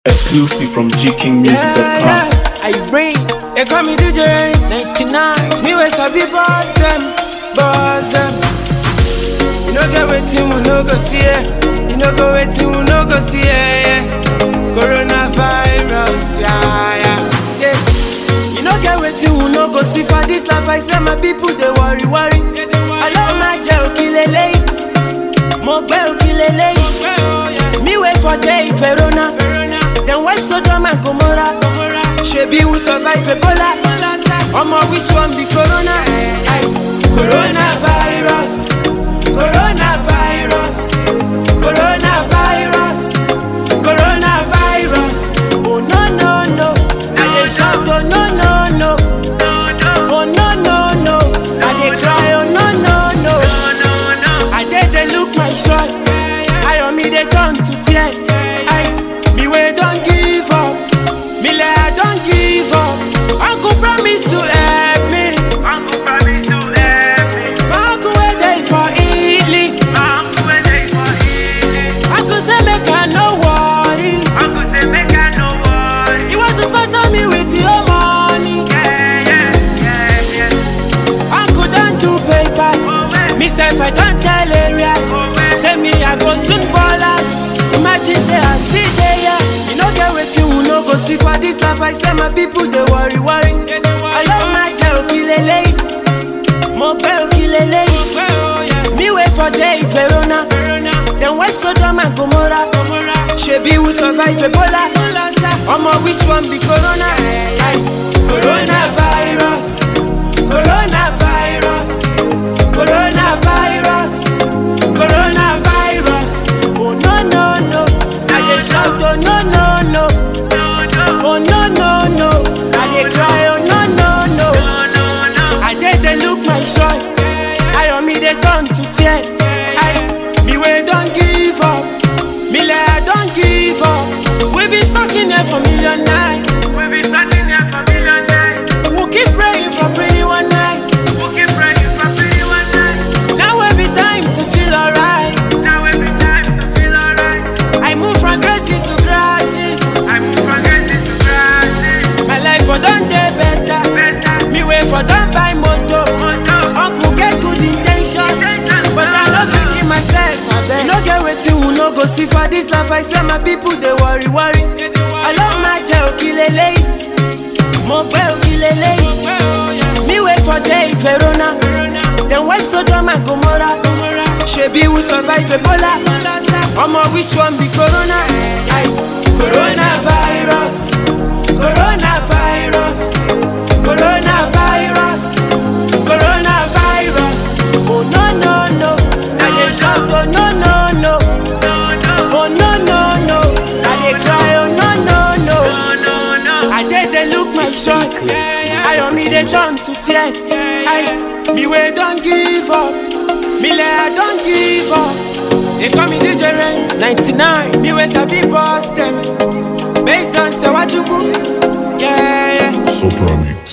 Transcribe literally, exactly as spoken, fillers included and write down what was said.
Exclusive from G King Music dot com. Yeah, yeah. I ring. They call me D J Reigns. ninety-nine. Me we sabi boss them, boss them. You no get wetin we no go see it. You no go wetin we no go see it. Coronavirus, yeah, yeah, yeah. You no get wetin we no go see for this life. I say my people they worry, worry. I love my jail kilele. Mo gbe okilele. Me wait for day Verona. Then wipe Sodom and Gomorrah. Shebi who survive Ebola. Omo which one be Corona? Aye. Coronavirus. Coronavirus. Coronavirus. Coronavirus. Oh no no no. I dey shout oh no no no. Oh no no no. I dey cry oh no no no. I dey dey look my shot. I on me dey turn to tears. Aye. Me we don't give up. Me le I don't give up. Uncle promise to help me. Uncle promise to help me. Uncle we dey for Italy. Uncle we dey for Italy. Uncle say make I no worry. Uncle say make I no worry. You want to sponsor me with your money? Yeah, yeah, yeah, yeah. Uncle don't do papers. Oh, well. Me self I don't tell areas. Oh, well. Say me I go soon ball out. Imagine say I still there. You no get wetin we no go see for this life. I say my people they worry, worry. I love my jail kilele. Mo gbe okilele. Me wait for day Verona. Then wipe Sodom and Gomorrah. Shebi who survive Ebola. Omo which one be Corona? Aye. Coronavirus. Coronavirus. Coronavirus. Coronavirus. Oh no no no. I dey shout oh no no no. Oh no no no. I dey cry oh no no no. I dey dey look my shot. I on me dey turn to tears. I me we don't give up. Me le I don't give up. We been stuck in there for million nights. We be starting here for million nights. We keep praying for pretty one night. We keep praying for pretty one night. Now every time to feel alright. Now every time to feel alright. I move from grasses to grasses. I move from grasses to grasses. My life for done day better. Better. Me wait for done buy motor. Moto. Uncle get good intentions, but I no fit give myself. You no get wetin we no go see for this life. I say my people they worry, worry. I love my jail kilele. Mo gbe okilele. Me wait for day Verona. Then wipe Sodom and Gomorrah. Shebi who survive Ebola. Omo which one be Corona? Aye. Coronavirus. Coronavirus. Coronavirus. Coronavirus. Oh no no no. I dey shout oh no no no. Oh no no no. I dey cry oh no no no. I dey dey look my shot. I on me dey turn to tears. I me we don't give up. Me le I don't give up. They call me D J Reigns. ninety-nine. Me we sabi boss them. Based on Sewajuku. Yeah yeah. Soprano Mix.